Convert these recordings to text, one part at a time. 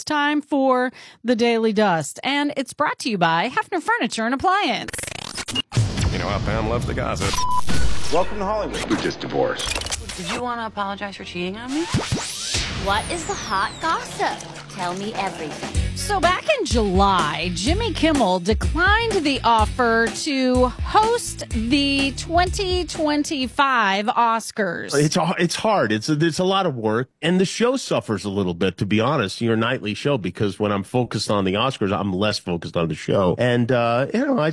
It's time for the Daily Dust, and it's brought to you by Hefner Furniture and Appliance. You know how Pam loves the gossip. Welcome to Hollywood. We just divorced. Did you want to apologize for cheating on me? What is the hot gossip? Tell me everything. So back in July, Jimmy Kimmel declined the offer to host the 2025 Oscars. It's hard. It's a lot of work, and the show suffers a little bit, to be honest. Your nightly show, because when I'm focused on the Oscars, I'm less focused on the show. And I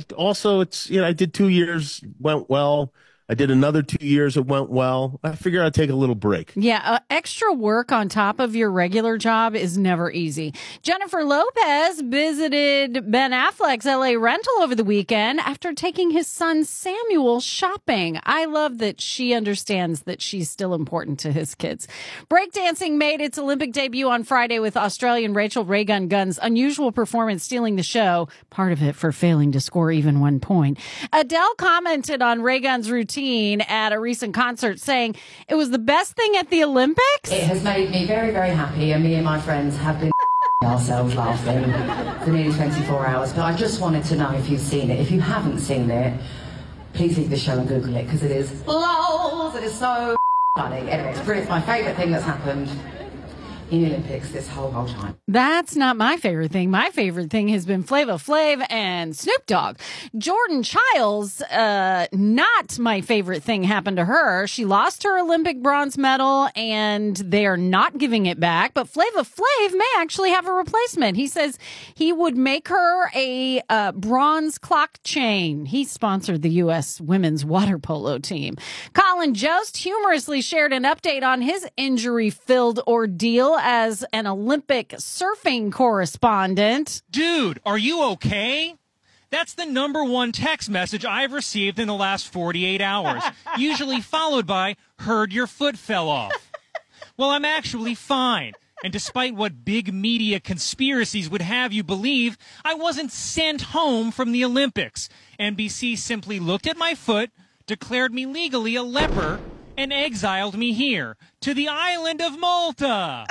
did 2 years, went well. I did another 2 years. It went well. I figure I'd take a little break. Yeah, extra work on top of your regular job is never easy. Jennifer Lopez visited Ben Affleck's LA rental over the weekend after taking his son Samuel shopping. I love that she understands that she's still important to his kids. Breakdancing made its Olympic debut on Friday with Australian Rachel Ray-Gun Gunn's unusual performance stealing the show, part of it for failing to score even 1 point. Adele commented on Ray-Gun's routine at a recent concert, saying it was the best thing at the Olympics. It has made me very, very happy, and me and my friends have been ourselves laughing for nearly 24 hours. But I just wanted to know if you've seen it. If you haven't seen it, please leave the show and Google it, because it is lols. It is so funny. Anyway, it's my favourite thing that's happened in the Olympics this whole time. That's not my favorite thing. My favorite thing has been Flava Flav and Snoop Dogg. Jordan Childs, not my favorite thing happened to her. She lost her Olympic bronze medal, and they are not giving it back. But Flava Flav may actually have a replacement. He says he would make her a bronze clock chain. He sponsored the U.S. women's water polo team. Colin Jost humorously shared an update on his injury-filled ordeal as an Olympic surfing correspondent. Dude, are you okay? That's the #1 text message I've received in the last 48 hours, usually followed by, heard your foot fell off. Well, I'm actually fine. And despite what big media conspiracies would have you believe, I wasn't sent home from the Olympics. NBC simply looked at my foot, declared me legally a leper, and exiled me here to the island of Malta.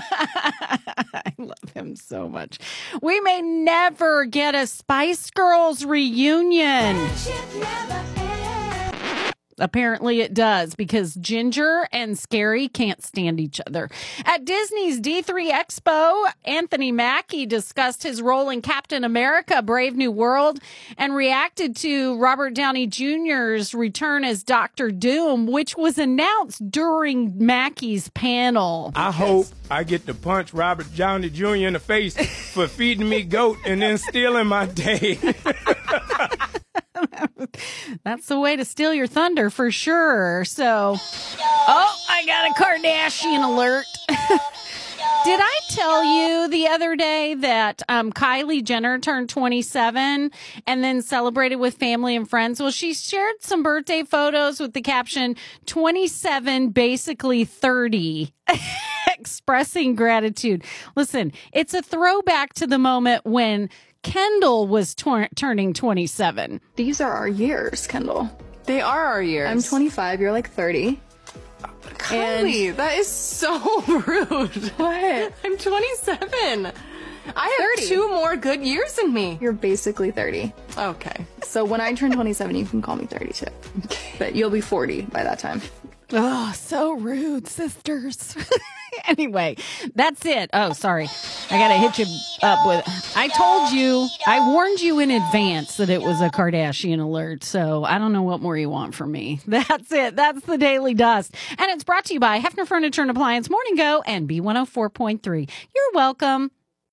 I love him so much. We may never get a Spice Girls reunion. Apparently it does, because Ginger and Scary can't stand each other. At Disney's D3 Expo, Anthony Mackie discussed his role in Captain America: Brave New World and reacted to Robert Downey Jr.'s return as Dr. Doom, which was announced during Mackie's panel. I hope I get to punch Robert Downey Jr. in the face for feeding me goat and then stealing my day. That's the way to steal your thunder for sure. So, I got a Kardashian alert. Did I tell you the other day that Kylie Jenner turned 27 and then celebrated with family and friends? Well, she shared some birthday photos with the caption, 27, basically 30, expressing gratitude. Listen, it's a throwback to the moment when Kendall was turning 27. These are our years, Kendall. They are our years. I'm 25, you're like 30. Kylie, that is so rude. What? I'm 27. I have 30. 2 more good years in me. You're basically 30. Okay. So when I turn 27, you can call me 32. But you'll be 40 by that time. Oh, so rude, sisters. Anyway, that's it. Oh, sorry. I got to hit you up with... I warned you in advance that it was a Kardashian alert, so I don't know what more you want from me. That's it. That's the Daily Dust. And it's brought to you by Hefner Furniture and Appliance, Morning Go, and B104.3. You're welcome.